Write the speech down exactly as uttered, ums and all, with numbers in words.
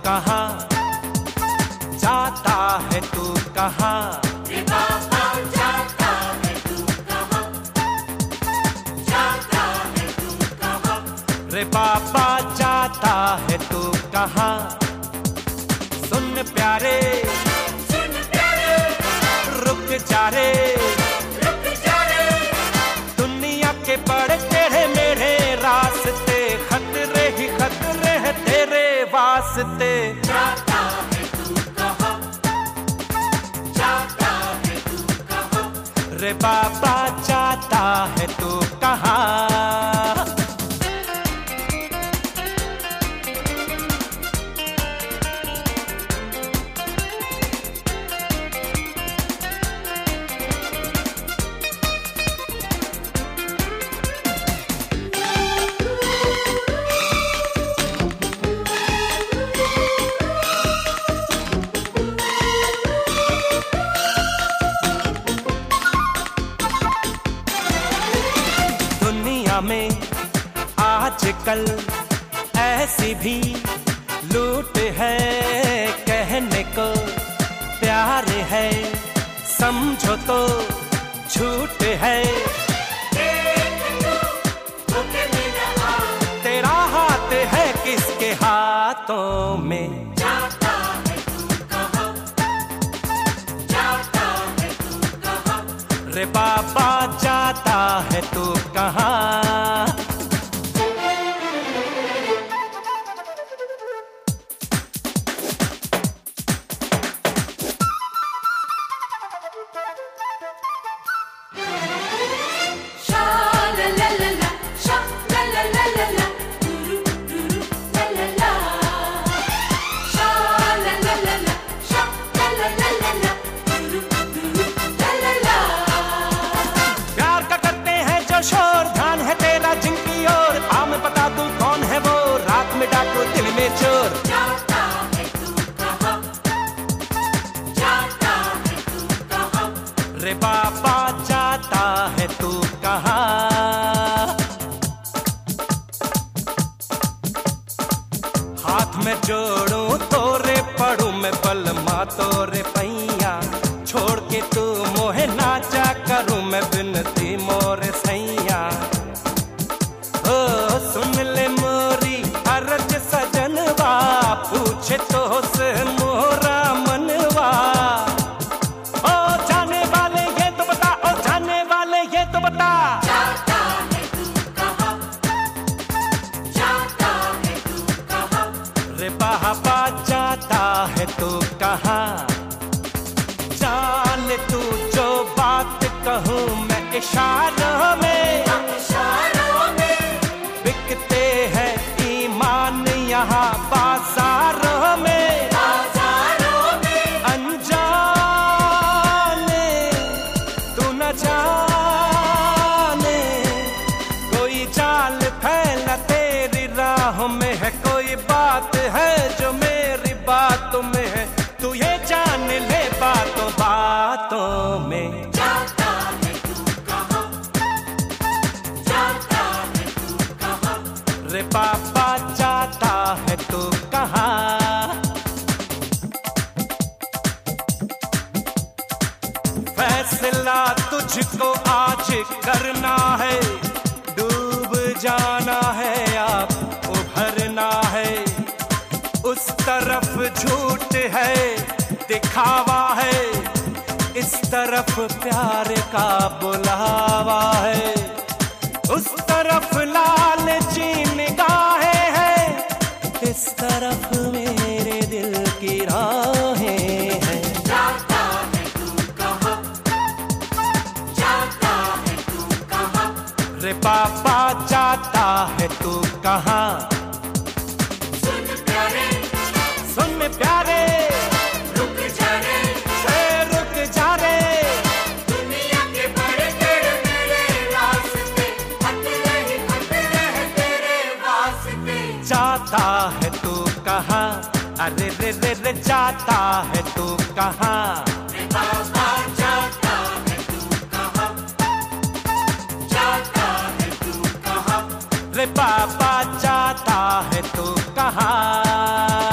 कहाँ जाता है तू कहाँ? रे बाबा जाता है तू कहाँ, जाता है तू कहाँ, रे बाबा जाता है तू कहाँ? सुन प्यारे सुन प्यारे रुक जा रे, रुक जा रे, दुनिया के बड़े तेरे मेरे रास्ते, खतरे ही खतरे हैं तेरे वास्ते। जाता है तू कहाँ, जाता है तू कहाँ, रे बाबा जाता है तू कहाँ? में आजकल ऐसी भी लूट है, कहने को प्यार है समझो तो झूठ है। तेरा हाथ है किसके हाथों में? जाता है तू कहाँ, जाता है तू कहाँ, रे बाबा जाता है तू कहाँ? शोर ध्यान है तेरा जिनकी ओर, आ मैं बता दूं कौन है वो, रात में डाकू दिल में चोर। जाता है तू कहाँ, जाता है तू कहाँ, रे बाबा जाता है तू कहाँ? हाथ में जोड़ूं तोरे पढ़ूं मैं बलमा तोरे पैया, छोड़ के तू मोहे नाचा करूं मैं बिनती मोरे सैया। ओ सुन ले मोरी अरज सजनवा, पूछे तो से मोरा मनवा। ओ जाने वाले ये तो बता, ओ जाने वाले ये तो बता, जाता है तू कहाँ, जाता है तू कहाँ, रे बाबा जाता है तू कहाँ? जान तू जो बात कहूँ मैं इशारों में, इशारों में बिकते हैं ईमान यहाँ बाजारों में, बाजारों में अनजाने तू न जाने, कोई जाल फैला तेरी राह में है, कोई बात है जो मेरी बातों में है, तू ये जान ले बातों बातों में। जाता है तू कहाँ, जाता है तू कहाँ, रे बाबा जाता है तू कहाँ? फैसला तुझको आज करना है, डूब जाना है आप उभरना है, उस तरफ झूठ है दिखावा है, इस तरफ प्यार का बुलावा है, उस तरफ लालची निगाहें हैं, इस तरफ मेरे दिल की राहें हैं। जाता है तू कहाँ, जाता है तू कहाँ, रे बाबा जाता है तू कहाँ? सुन प्यारे सुन प्यारे रुक जा रे, ए रुक जा रे, दुनिया के बड़े तेरे मेरे रास्ते, खतरे ही खतरे हैं तेरे वास्ते। जाता है तू कहाँ? अरे रे रे रे जाता है तू कहाँ? रे बाबा जाता है तू कहाँ, जाता है तू कहाँ, रे बाबा जाता है तू कहाँ?